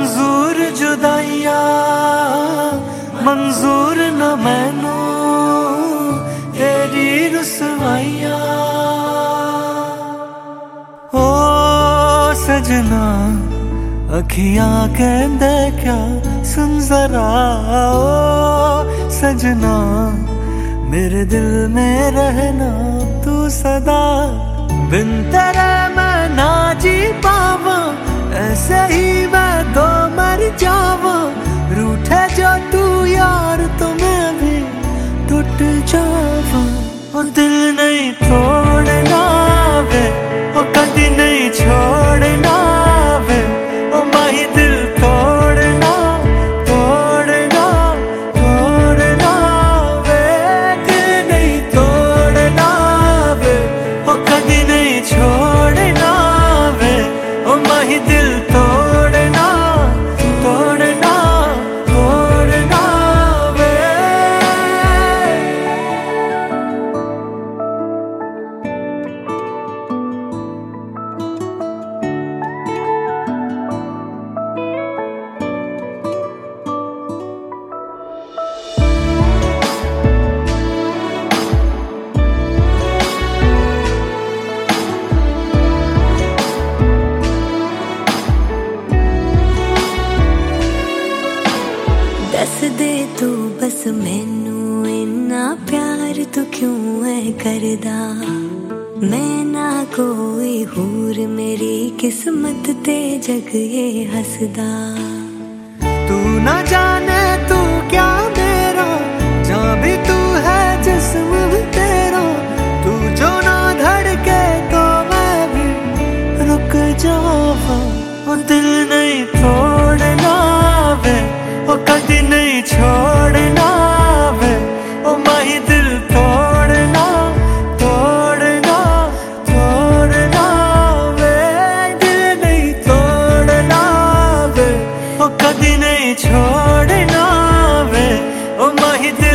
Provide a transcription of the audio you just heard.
मंजूर जुदाइया मंजूर न मैनू तेरी रुसवाइया। ओ सजना अखियां कहंदे क्या सुन जरा, ओ सजना मेरे दिल में रहना तू सदा। बिन तेरे मैं ना जी पावा, ऐसे ही मैं तो मर जावा। रूठे जो तू यार तो मैं भी टूट जावा। और दिल नहीं तोड़ना वे, और कभी नहीं छोड़ना वे। ओ माही दिल तोड़ना तोड़ना तोड़ना वे। दिल नहीं तोड़ना वे, और कभी नहीं छोड़ना वे। ओ माही दिल तोड़ना तोड़ना तोड़ना वे। दस दे तू बस मैनू इन्ना प्यार तू क्यों है करदा। मैं ना कोई हूर मेरी किस्मत ते जग ये हसदा। तू ना जाने तू क्या मेरा, जा भी तू है जिस्म भी तेरा। तू जो ना धड़के तो मैं भी रुक जावा। और दिल नहीं तोड़ना वे, और कभी नहीं छोड़ना वे। ओ माही दिल तोड़ना तोड़ना तोड़ना वे। दिल नहीं तोड़ना वे, और कभी नहीं छोड़ना वे। ओ माही दिल